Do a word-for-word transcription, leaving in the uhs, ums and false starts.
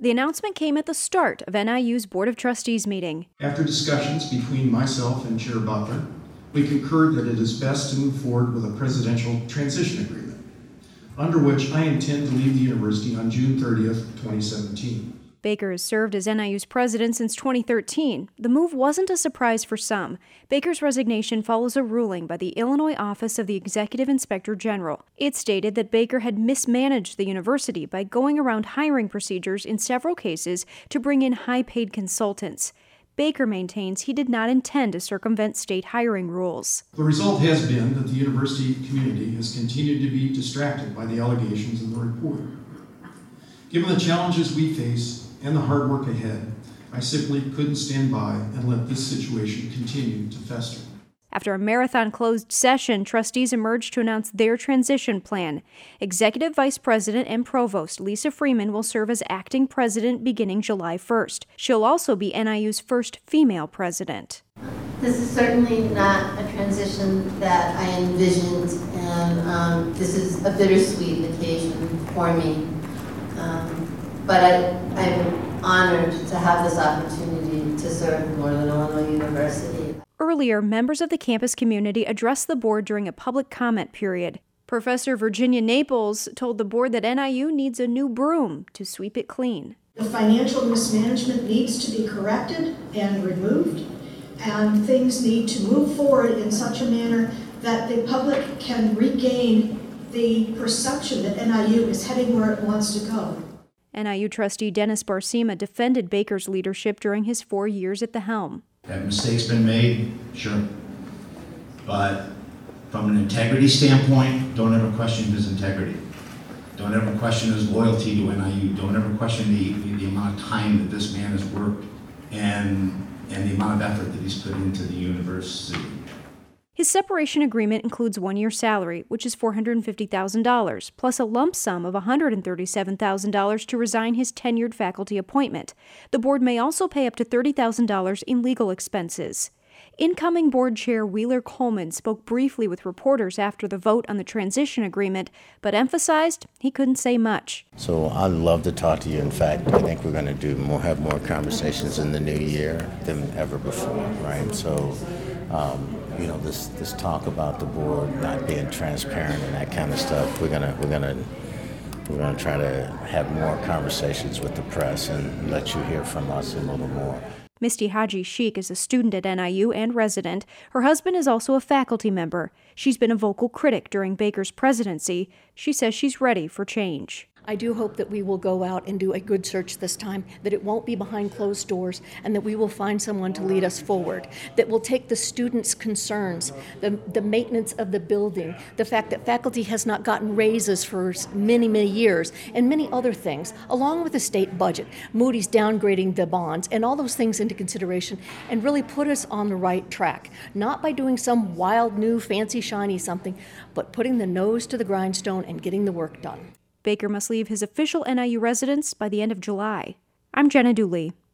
The announcement came at the start of N I U's Board of Trustees meeting. After discussions between myself and Chair Butler, we concurred that it is best to move forward with a presidential transition agreement, under which I intend to leave the university on June thirtieth, twenty seventeen. Baker has served as N I U's president since twenty thirteen. The move wasn't a surprise for some. Baker's resignation follows a ruling by the Illinois Office of the Executive Inspector General. It stated that Baker had mismanaged the university by going around hiring procedures in several cases to bring in high-paid consultants. Baker maintains he did not intend to circumvent state hiring rules. The result has been that the university community has continued to be distracted by the allegations in the report. Given the challenges we face and the hard work ahead, I simply couldn't stand by and let this situation continue to fester. After a marathon closed session, trustees emerged to announce their transition plan. Executive Vice President and Provost Lisa Freeman will serve as acting president beginning July first. She'll also be N I U's first female president. This is certainly not a transition that I envisioned, and um, this is a bittersweet occasion for me. Um, but I, I'm honored to have this opportunity to serve Northern Illinois University. Earlier, members of the campus community addressed the board during a public comment period. Professor Virginia Naples told the board that N I U needs a new broom to sweep it clean. The financial mismanagement needs to be corrected and removed, and things need to move forward in such a manner that the public can regain the perception that N I U is heading where it wants to go. N I U trustee Dennis Barcima defended Baker's leadership during his four years at the helm. Have mistakes been made? Sure. But from an integrity standpoint, don't ever question his integrity. Don't ever question his loyalty to N I U. Don't ever question the, the amount of time that this man has worked and, and the amount of effort that he's put into the university. His separation agreement includes one-year salary, which is four hundred fifty thousand dollars, plus a lump sum of one hundred thirty-seven thousand dollars to resign his tenured faculty appointment. The board may also pay up to thirty thousand dollars in legal expenses. Incoming board chair Wheeler Coleman spoke briefly with reporters after the vote on the transition agreement, but emphasized he couldn't say much. So I'd love to talk to you. In fact, I think we're going to do more, have more conversations in the new year than ever before, right? So, um, you know, this this talk about the board not being transparent and that kind of stuff, we're gonna we're gonna we're gonna try to have more conversations with the press and let you hear from us a little more. Misty Haji Sheik is a student at N I U and resident. Her husband is also a faculty member. She's been a vocal critic during Baker's presidency. She says she's ready for change. I do hope that we will go out and do a good search this time, that it won't be behind closed doors, and that we will find someone to lead us forward, that will take the students' concerns, the, the maintenance of the building, the fact that faculty has not gotten raises for many, many years, and many other things, along with the state budget, Moody's downgrading the bonds, and all those things into consideration, and really put us on the right track, not by doing some wild, new, fancy, shiny something, but putting the nose to the grindstone and getting the work done. Baker must leave his official N I U residence by the end of July. I'm Jenna Dooley.